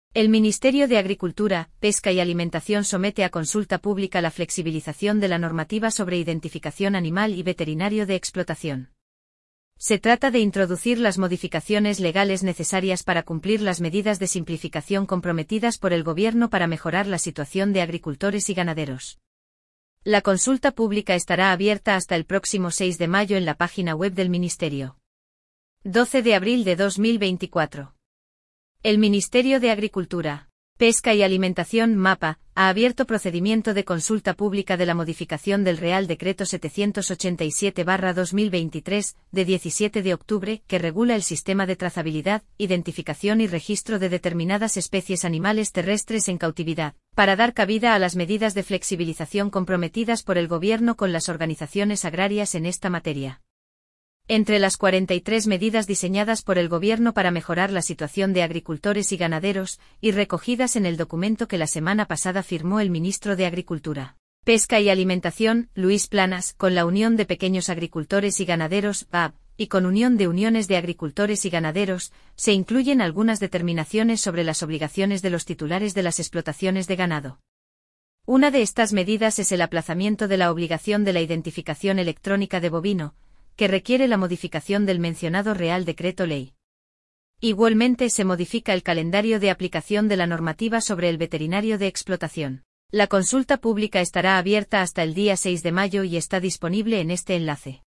El Ministerio de Agricultura, Pesca y Alimentación somete a consulta pública la flexibilización de la normativa sobre identificación animal y veterinario de explotación. Se trata de introducir las modificaciones legales necesarias para cumplir las medidas de simplificación comprometidas por el Gobierno para mejorar la situación de agricultores y ganaderos. La consulta pública estará abierta hasta el próximo 6 de mayo en la página web del Ministerio. 12 de abril de 2024. El Ministerio de Agricultura, Pesca y Alimentación (MAPA) ha abierto procedimiento de consulta pública de la modificación del Real Decreto 787/2023, de 17 de octubre, que regula el sistema de trazabilidad, identificación y registro de determinadas especies animales terrestres en cautividad, para dar cabida a las medidas de flexibilización comprometidas por el Gobierno con las organizaciones agrarias en esta materia. Entre las 43 medidas diseñadas por el Gobierno para mejorar la situación de agricultores y ganaderos, y recogidas en el documento que la semana pasada firmó el ministro de Agricultura, Pesca y Alimentación, Luis Planas, con la Unión de Pequeños Agricultores y Ganaderos, UAB, y con Unión de Uniones de Agricultores y Ganaderos, se incluyen algunas determinaciones sobre las obligaciones de los titulares de las explotaciones de ganado. Una de estas medidas es el aplazamiento de la obligación de la identificación electrónica de bovino, que requiere la modificación del mencionado Real Decreto Ley. Igualmente se modifica el calendario de aplicación de la normativa sobre el veterinario de explotación. La consulta pública estará abierta hasta el día 6 de mayo y está disponible en este enlace.